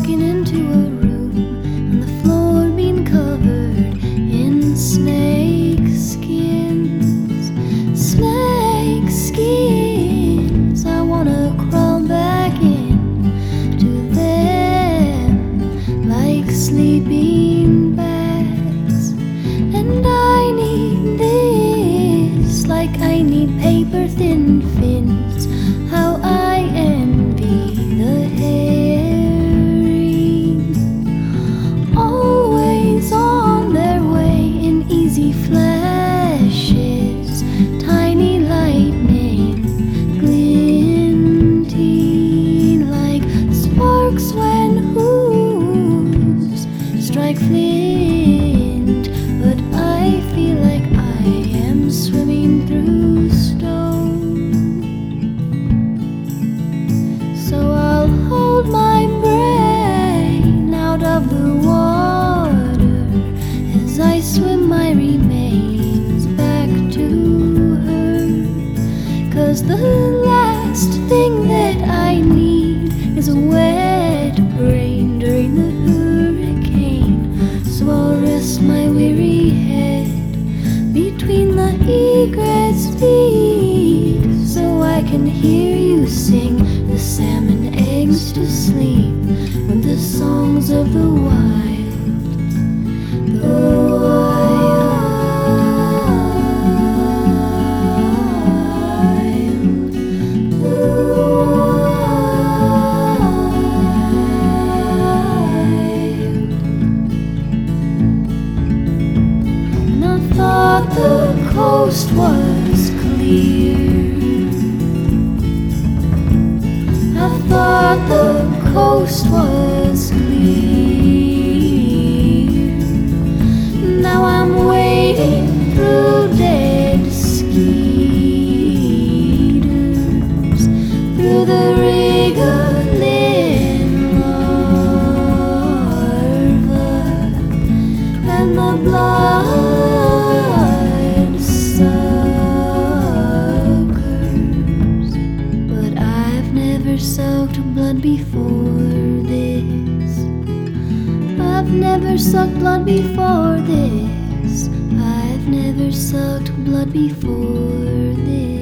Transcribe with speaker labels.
Speaker 1: walking into a room and the floor being covered in snake skins. Snake skins. I wanna crawl back in to them like sleeping bags. And I need this like I need paper thin fins. How I envy the herring, always on their way in easy flashes, tiny lightning glinting like sparks when hooves strike flint. But I feel like I am swimming through stone. So I'll hold my brain out of the water as I swim my remains back to her. 'Cause the last thing that I need is a wet brain during the hurricane. So I'll rest my weary head between the egret's feet, so I can hear you sing the salmon eggs to sleep with the songs of the wild, the wild, the wild. And I thought the coast was clear. I thought the coast was clear. Now I'm wading through dead skeeters, through the wriggling larva and the blood suckers. But I've never sucked blood before this. I've never sucked blood before this. I've never sucked blood before this.